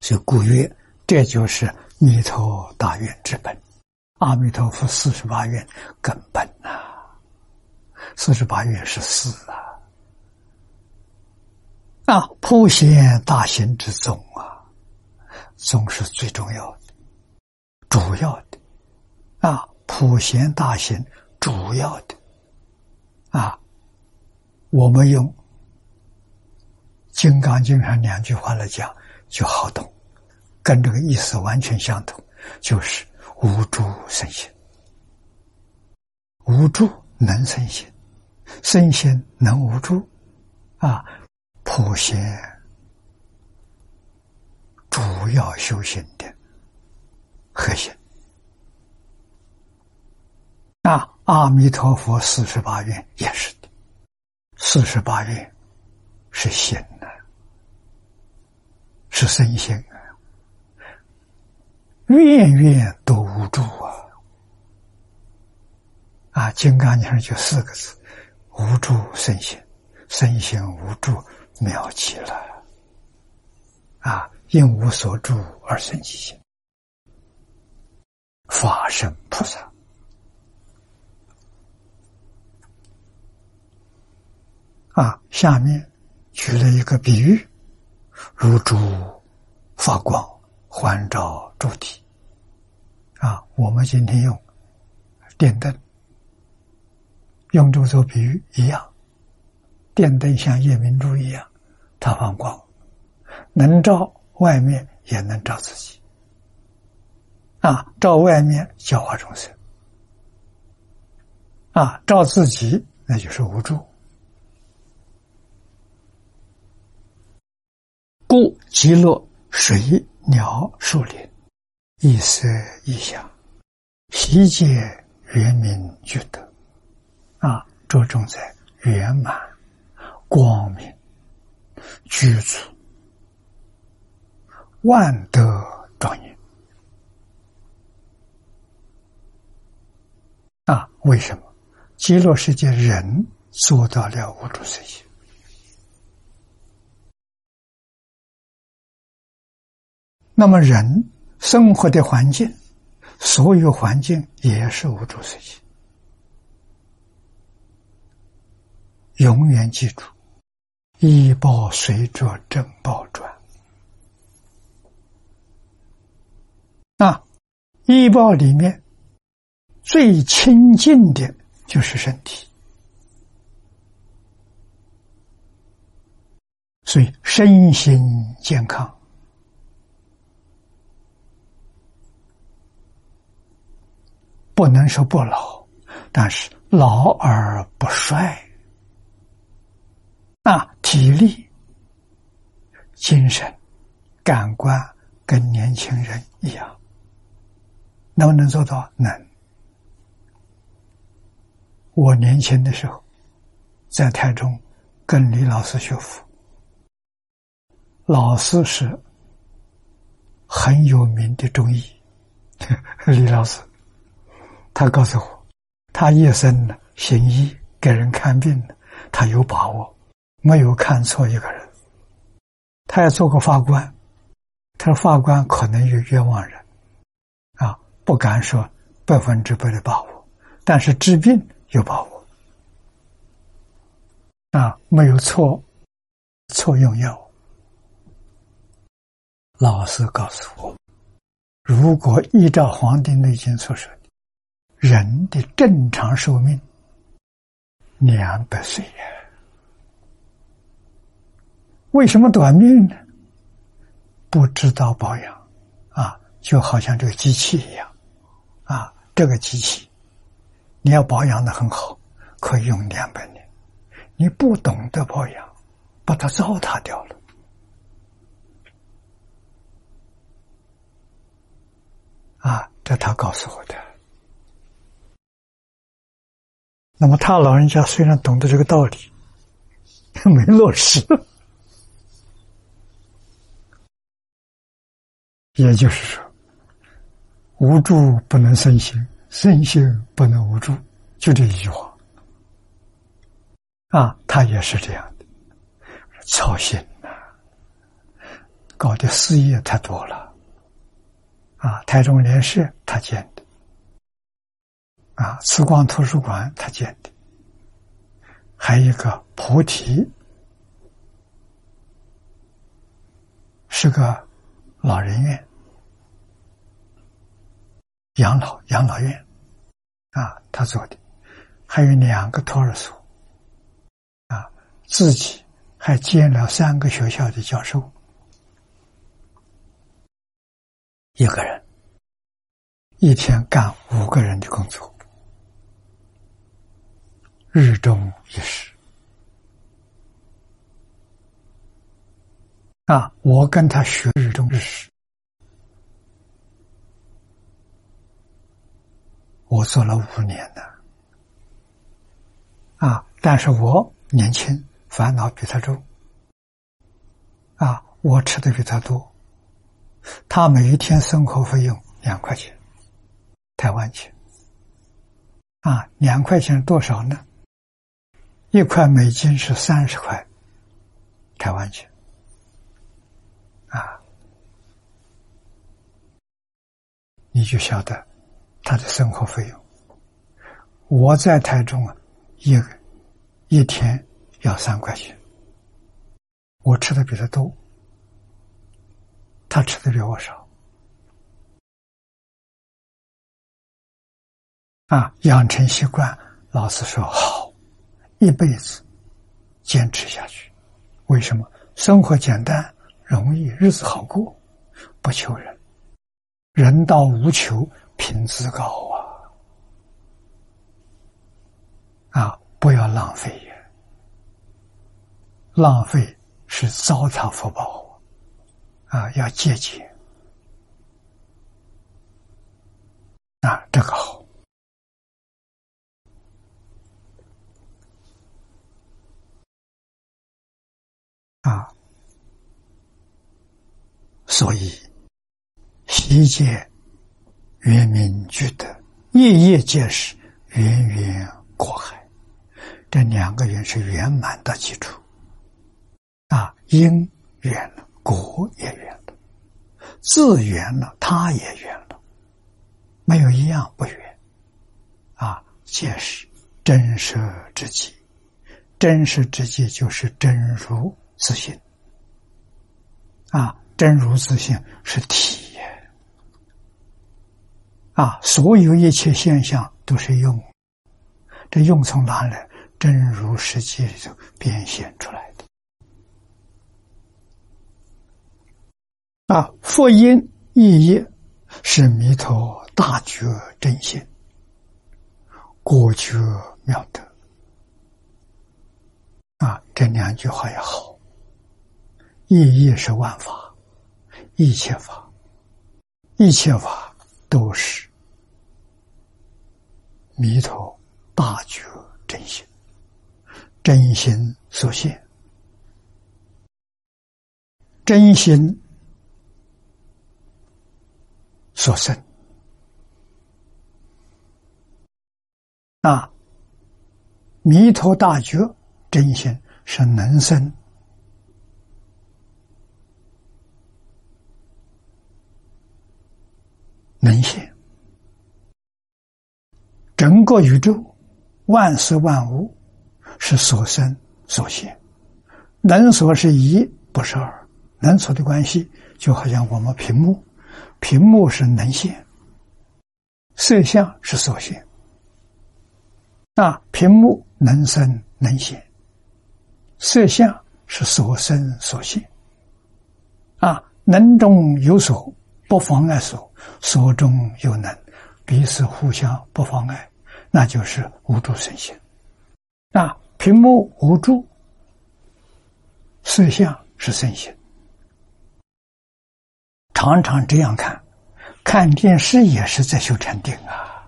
所以故曰，这就是弥陀大愿之本。阿弥陀佛48愿根本啊，48愿是事普贤大行之宗啊，宗是最重要的、主要的普贤大行主要的我们用《金刚经》上2句话来讲就好懂，跟这个意思完全相同，就是无住生心，无住能生心，生心能无住普贤主要修行的核心。阿弥陀佛48愿也是的，48愿是心是身心愿愿都无住金刚经上就4个字：无住身心，身心无住妙极了因无所住而生其心，法身菩萨。下面举了一个比喻，如珠发光，环照诸体我们今天用电灯，用这个做比喻一样，电灯像夜明珠一样，它放光，能照外面也能照自己照外面教化众生照自己那就是无住。故极乐水鸟树林，一色一香，悉皆圆明具德着重在圆满、光明、具足、万德庄严为什么极乐世界人做到了无住生心？那么人生活的环境，所有环境也是无住生心。永远记住，依报随着正报转依报里面最亲近的就是身体，所以身心健康不能说不老，但是老而不衰体力、精神、感官跟年轻人一样，能不能做到？能。我年轻的时候在台中跟李老师学佛，老师是很有名的中医李老师，他告诉我，他一生行医给人看病，他有把握，没有看错一个人。他也做过法官，他说法官可能有冤枉人不敢说100%的把握，但是治病有把握没有错用药。老师告诉我，如果依照《黄帝内经》所说的，人的正常寿命200岁为什么短命呢？不知道保养就好像这个机器一样这个机器你要保养得很好，可以用200年，你不懂得保养，把它糟蹋掉了这他告诉我的。那么他老人家虽然懂得这个道理，没落实，也就是说，无住不能生心，生心不能无住，就这一句话他也是这样的，操心搞的事业太多了，台中联社他建的，慈光图书馆他建的，还有一个菩提，是个老人院，养老院，他做的，还有2个托儿所，自己还建了3个学校的教授，一个人一天干5个人的工作，日中一时。我跟他学日中日时，我做了5年了，但是我年轻，烦恼比他重，我吃的比他多，他每一天生活费用2块钱，台湾钱，2块钱多少呢？1块美金是30块台湾钱，你就晓得他的生活费用。我在台中一天要3块钱，我吃的比他多，他吃的比我少。养成习惯，老师说好，一辈子坚持下去。为什么？生活简单容易，日子好过，不求人，人到无求，品质高不要浪费呀，浪费是糟蹋福报要节俭这个好。所以悉皆圆明具德，夜夜皆是源源果海。这2个圆是圆满的基础因圆了，果也圆了，自圆了，他也圆了，没有一样不圆皆是真实之际。真实之际就是真如自性真如自性是体也所有一切现象都是用，这用从哪来？真如实际里头变现出来的佛音意义是弥陀大觉真心，果觉妙德这2句话也好。意义是万法，一切法，一切法都是弥陀大觉真心，真心所现，真心所生弥陀大觉真心是能生能现，整个宇宙万事万物是所生所现，能所是一，不是二。能所的关系就好像我们屏幕是能现，色相是所现屏幕能生能现，色相是所生所现能中有所，不妨碍所，所中有能，彼此互相不妨碍，那就是无住生现屏幕无住，色相是生现。常常这样看电视也是在修禅定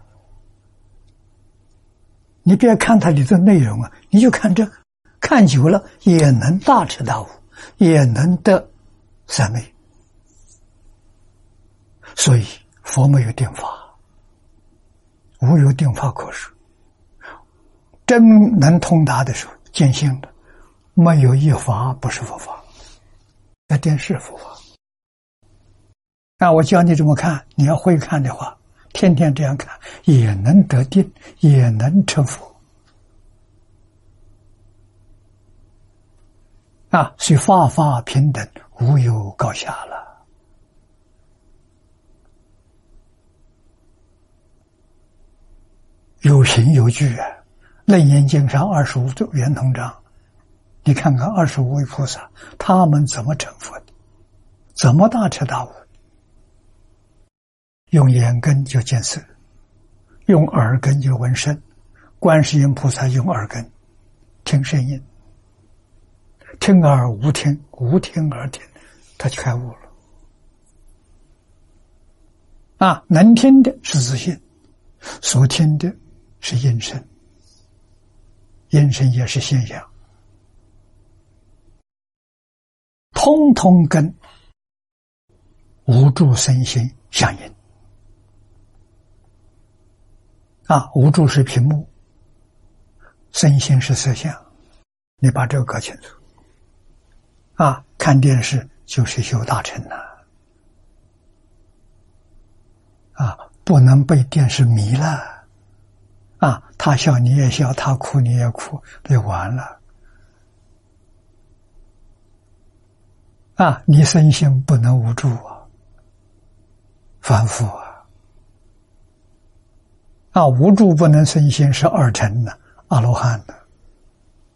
你别看它里的内容你就看这个，看久了也能大彻大悟，也能得三昧。所以佛没有定法，无有定法可说，真能通达的时候见性的，没有一法不是佛法，那电视佛法。 啊，我教你怎么看，你要会看的话，天天这样看，也能得定，也能成佛。啊，所以法法平等，无有高下了。有凭有据啊！楞严经上25圆通章，你看看25位菩萨，他们怎么成佛的？怎么大彻大悟？用眼根就见色，用耳根就闻声。观世音菩萨用耳根听声音，听而无听，无听而听，他就开悟了。啊，能听的是自信，所听的是音声，音声也是现象，通通跟无住身心相应。啊，无住是屏幕，身心是色相，你把这个搞清楚。啊，看电视就是修大乘呐！啊，不能被电视迷了。啊，他笑你也笑，他哭你也哭，就完了。啊，你身心不能无住啊，反复啊。啊，无住不能身心是二乘的阿罗汉的。